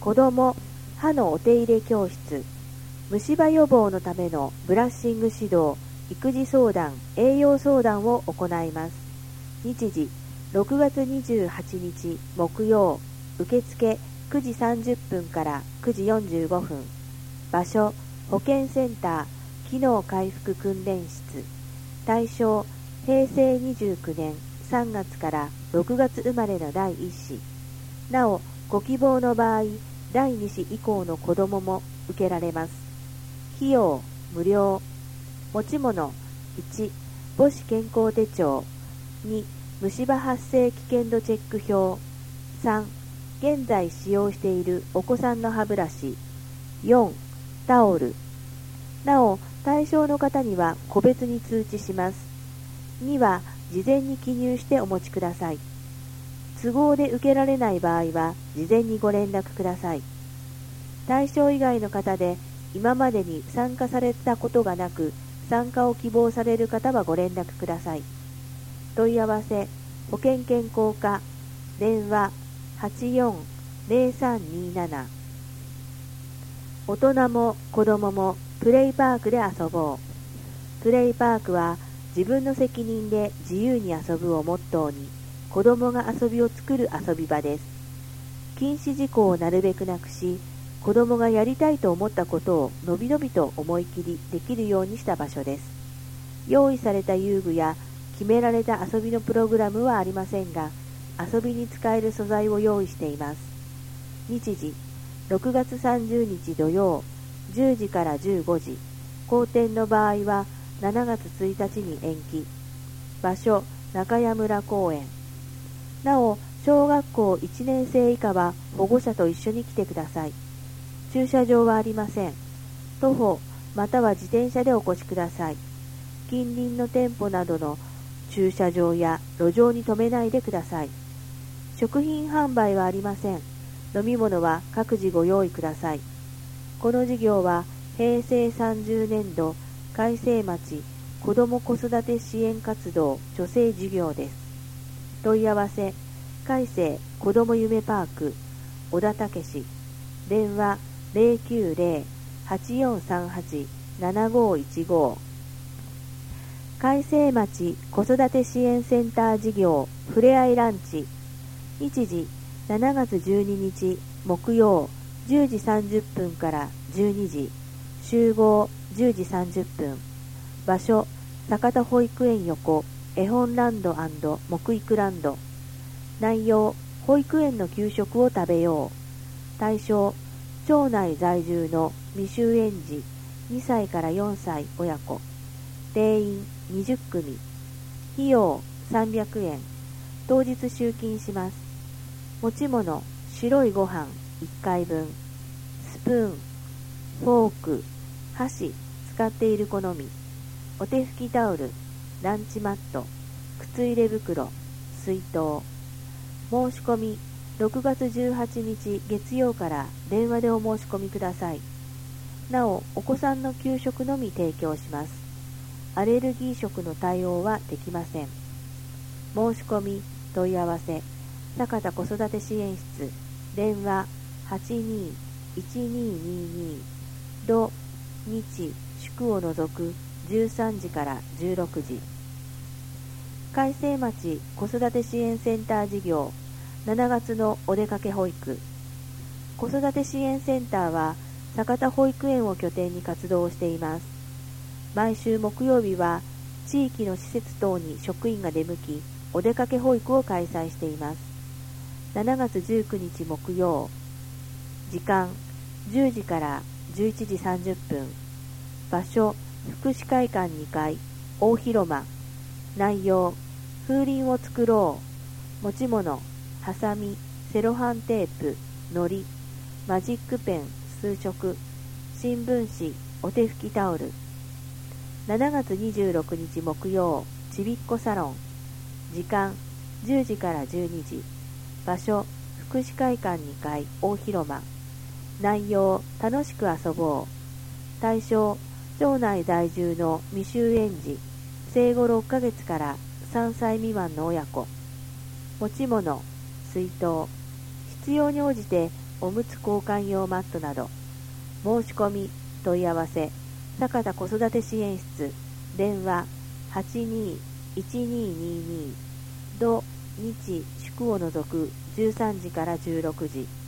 子ども歯のお手入れ教室、虫歯予防のためのブラッシング指導、育児相談、栄養相談を行います。日時6月28日木曜、受付9時30分から9時45分。場所保健センター機能回復訓練室。対象平成29年3月から6月生まれの第1子。なおご希望の場合、第2子以降の子どもも受けられます。費用無料。持ち物1、母子健康手帳。2、虫歯発生危険度チェック表。3、現在使用しているお子さんの歯ブラシ。4、タオル。なお、対象の方には個別に通知します。2は事前に記入してお持ちください。都合で受けられない場合は事前にご連絡ください。対象以外の方で今までに参加されたことがなく、参加を希望される方はご連絡ください。問い合わせ保健健康課電話 84-0327。 大人も子どももプレイパークで遊ぼう。プレイパークは自分の責任で自由に遊ぶをモットーに、子どもが遊びを作る遊び場です。禁止事項をなるべくなくし、子どもがやりたいと思ったことをのびのびと思い切りできるようにした場所です。用意された遊具や決められた遊びのプログラムはありませんが、遊びに使える素材を用意しています。日時6月30日土曜10時から15時。後転の場合は7月1日に延期。場所中谷村公園。なお、小学校1年生以下は保護者と一緒に来てください。駐車場はありません。徒歩または自転車でお越しください。近隣の店舗などの駐車場や路上に停めないでください。食品販売はありません。飲み物は各自ご用意ください。この事業は平成30年度改正町子ども子育て支援活動助成事業です。問い合わせ改正子ども夢パーク小田武史。電話 090-8438-7515。改正町子育て支援センター事業ふれあいランチ。日時7月12日木曜10時30分から12時。集合10時30分。場所坂田保育園横絵本ランド&木育ランド。内容保育園の給食を食べよう。対象町内在住の未就園児2歳から4歳親子。定員20組。費用300円。当日集金します。持ち物白いご飯1回分。スプーン、フォーク、箸、使っている好み。お手拭きタオル、ランチマット、靴入れ袋、水筒。申し込み6月18日月曜から電話でお申し込みください。なお、お子さんの給食のみ提供します。アレルギー食の対応はできません。申し込み問い合わせ坂田子育て支援室電話 82-1222。土日祝を除く13時から16時。改正町子育て支援センター事業7月のお出かけ保育。子育て支援センターは坂田保育園を拠点に活動しています。毎週木曜日は地域の施設等に職員が出向き、お出かけ保育を開催しています。7月19日木曜。時間10時から11時30分。場所福祉会館2階大広間。内容風鈴を作ろう。持ち物ハサミ、セロハンテープ、糊、マジックペン数色、新聞紙、お手拭きタオル。7月26日木曜、ちびっこサロン。時間10時から12時。場所福祉会館2階大広間。内容楽しく遊ぼう。対象町内在住の未就園児生後6ヶ月から3歳未満の親子。持ち物水筒。必要に応じておむつ交換用マットなど。申し込み問い合わせ坂田子育て支援室電話 82-1222 土日祝を除く13時から16時